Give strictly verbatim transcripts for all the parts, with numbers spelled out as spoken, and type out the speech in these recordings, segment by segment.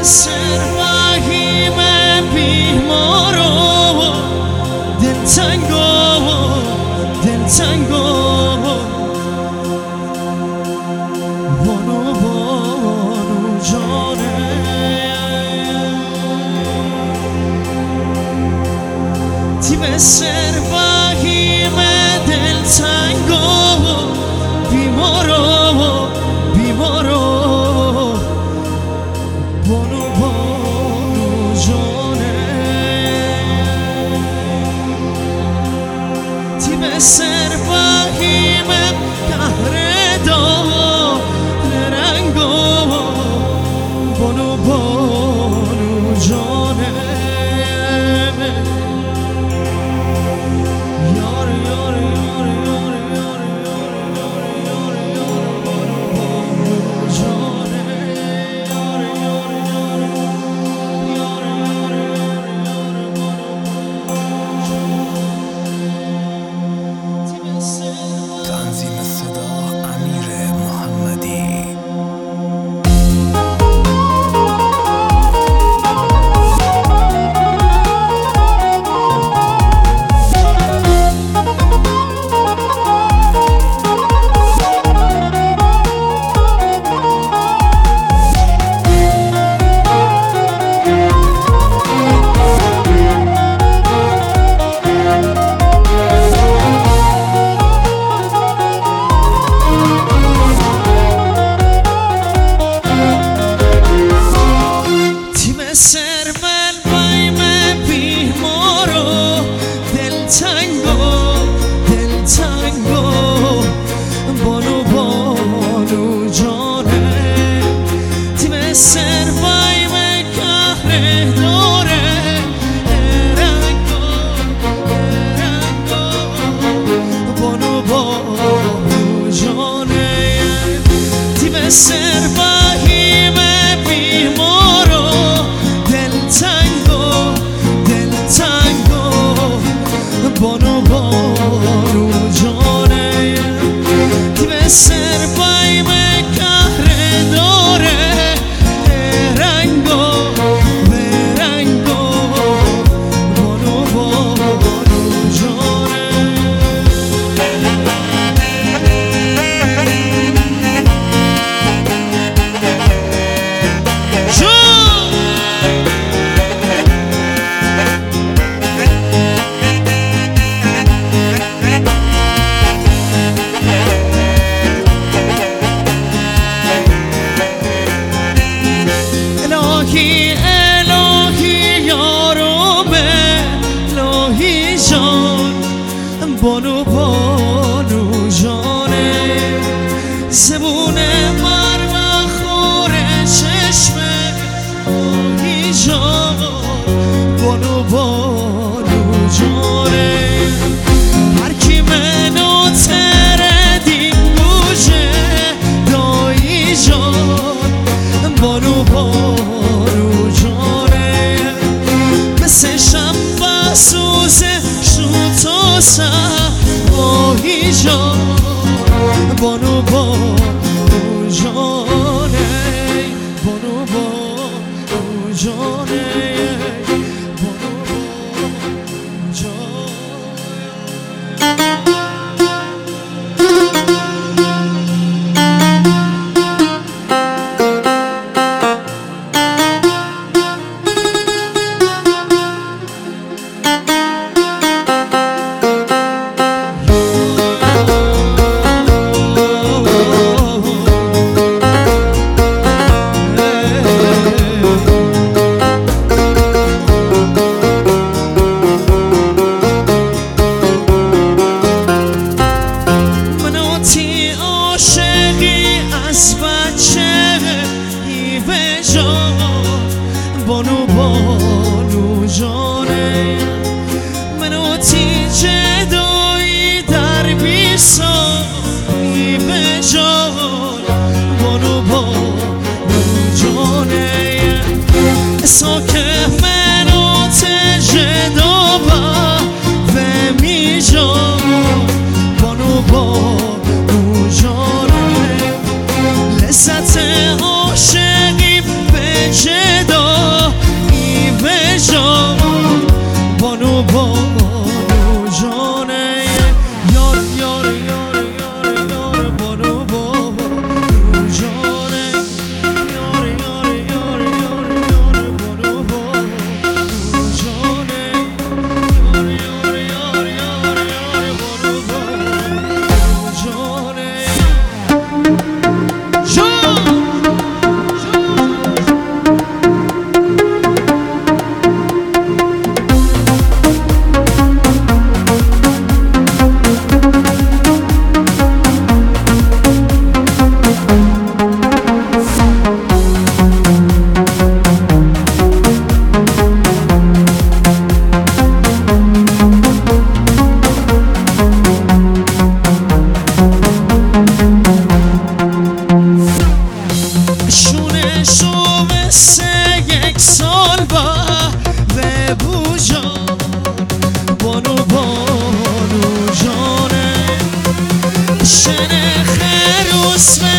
سرماییم بیمارو دل تنگو دل تنگو بانو بانو جانه تیم سرماییم دل تنگو بیمارو بیمارو بانو بانو جانه تیم سرباهیم قهر دار رنگو بانو بانو جانه یار یار یار یار یار یار یار یار بانو بانو جانه تنظیم صدا امیر محمدی. سرمن بایم بیمارو دل تنگو دل تنگو بانو بانو جانه تیم سر بایم قهر داره رنگو رنگو بانو بانو جانه تیم سر بایم بیمارو تنگو دل تنگو بانو بانو جانه تیم سر بایم قهر داره رنگو به رنگو بانو بانو جانه الهی الهی یارو به الهی جان بانو بانو جانه زبون مرمه خوره چشمه الهی جان بانو بانو جانه هر کی منو تردین گوشه دایی جان بانو بانو جانه مثل شنبه سوزه شوت و سباهی جان بانو بانو جانه بانو بانو جانه بانو بانو جانه بانو بانو جانه منو تی جدایی در بیسانی به جان بانو بانو جانه ساکه منو تجدا با فمی جان بانو بانو جانه لذت عاشقی به جدا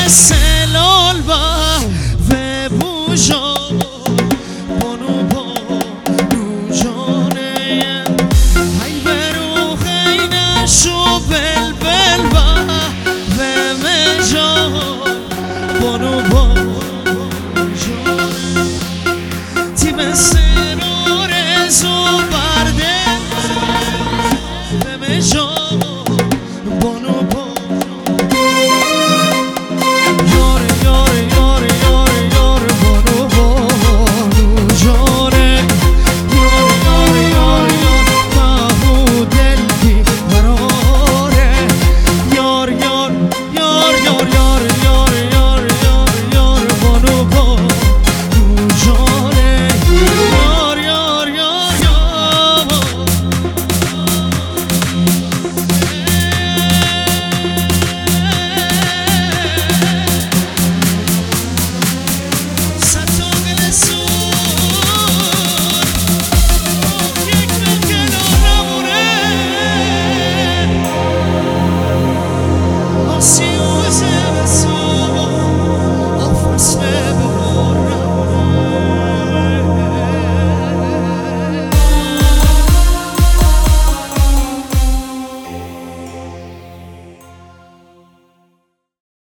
مثل